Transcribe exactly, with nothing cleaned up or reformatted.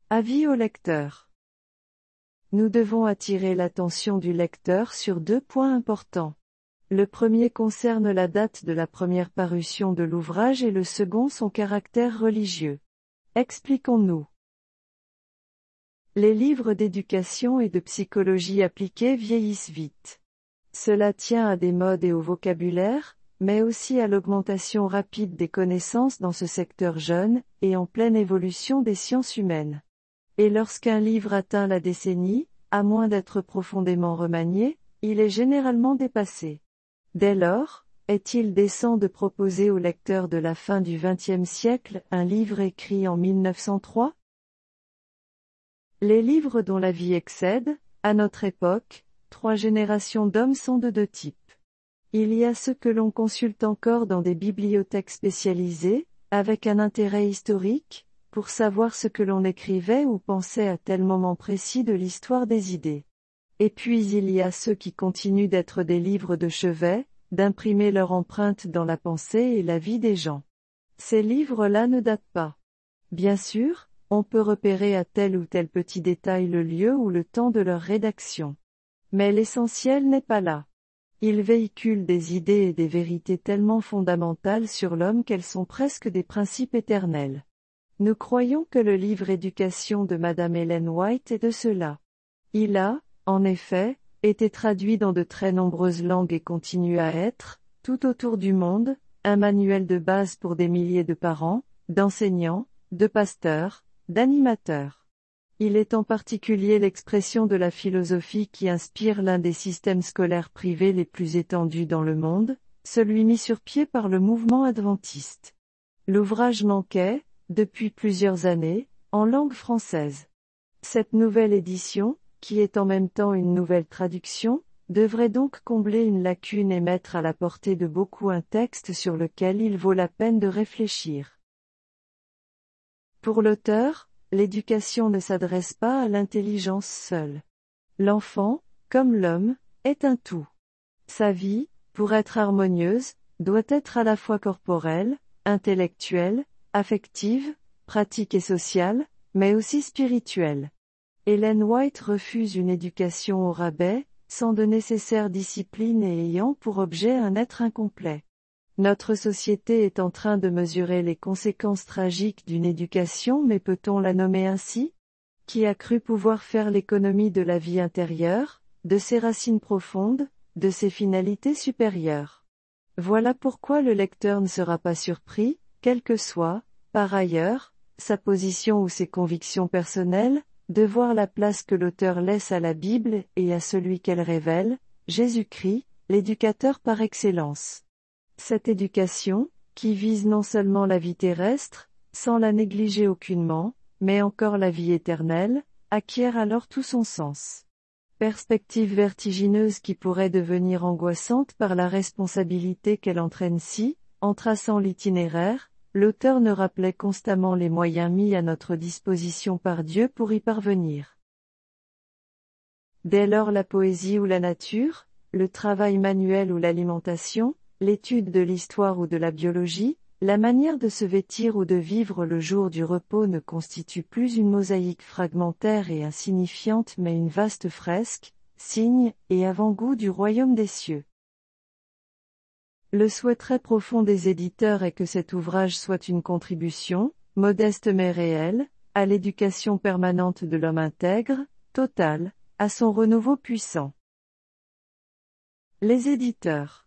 Avis au lecteur. Nous devons attirer l'attention du lecteur sur deux points importants. Le premier concerne la date de la première parution de l'ouvrage et le second son caractère religieux. Expliquons-nous. Les livres d'éducation et de psychologie appliquée vieillissent vite. Cela tient à des modes et au vocabulaire, mais aussi à l'augmentation rapide des connaissances dans ce secteur jeune, et en pleine évolution des sciences humaines. Et lorsqu'un livre atteint la décennie, à moins d'être profondément remanié, il est généralement dépassé. Dès lors, est-il décent de proposer au lecteur de la fin du vingtième siècle un livre écrit en mille neuf cent trois? Les livres dont la vie excède, à notre époque, trois générations d'hommes sont de deux types. Il y a ceux que l'on consulte encore dans des bibliothèques spécialisées, avec un intérêt historique, pour savoir ce que l'on écrivait ou pensait à tel moment précis de l'histoire des idées. Et puis il y a ceux qui continuent d'être des livres de chevet, d'imprimer leur empreinte dans la pensée et la vie des gens. Ces livres-là ne datent pas. Bien sûr, on peut repérer à tel ou tel petit détail le lieu ou le temps de leur rédaction. Mais l'essentiel n'est pas là. Ils véhiculent des idées et des vérités tellement fondamentales sur l'homme qu'elles sont presque des principes éternels. Nous croyons que le livre Éducation de Madame Ellen White est de cela. Il a, en effet, été traduit dans de très nombreuses langues et continue à être, tout autour du monde, un manuel de base pour des milliers de parents, d'enseignants, de pasteurs, d'animateurs. Il est en particulier l'expression de la philosophie qui inspire l'un des systèmes scolaires privés les plus étendus dans le monde, celui mis sur pied par le mouvement adventiste. L'ouvrage manquait, depuis plusieurs années, en langue française. Cette nouvelle édition, qui est en même temps une nouvelle traduction, devrait donc combler une lacune et mettre à la portée de beaucoup un texte sur lequel il vaut la peine de réfléchir. Pour l'auteur, l'éducation ne s'adresse pas à l'intelligence seule. L'enfant, comme l'homme, est un tout. Sa vie, pour être harmonieuse, doit être à la fois corporelle, intellectuelle, affective, pratique et sociale, mais aussi spirituelle. Ellen White refuse une éducation au rabais, sans de nécessaire discipline et ayant pour objet un être incomplet. Notre société est en train de mesurer les conséquences tragiques d'une éducation, mais peut-on la nommer ainsi? Qui a cru pouvoir faire l'économie de la vie intérieure, de ses racines profondes, de ses finalités supérieures? Voilà pourquoi le lecteur ne sera pas surpris, quelle que soit, par ailleurs, sa position ou ses convictions personnelles, de voir la place que l'auteur laisse à la Bible et à celui qu'elle révèle, Jésus-Christ, l'éducateur par excellence. Cette éducation, qui vise non seulement la vie terrestre, sans la négliger aucunement, mais encore la vie éternelle, acquiert alors tout son sens. Perspective vertigineuse qui pourrait devenir angoissante par la responsabilité qu'elle entraîne si, en traçant l'itinéraire, l'auteur ne rappelait constamment les moyens mis à notre disposition par Dieu pour y parvenir. Dès lors la poésie ou la nature, le travail manuel ou l'alimentation, l'étude de l'histoire ou de la biologie, la manière de se vêtir ou de vivre le jour du repos ne constitue plus une mosaïque fragmentaire et insignifiante mais une vaste fresque, signe et avant-goût du royaume des cieux. Le souhait très profond des éditeurs est que cet ouvrage soit une contribution, modeste mais réelle, à l'éducation permanente de l'homme intègre, totale, à son renouveau puissant. Les éditeurs.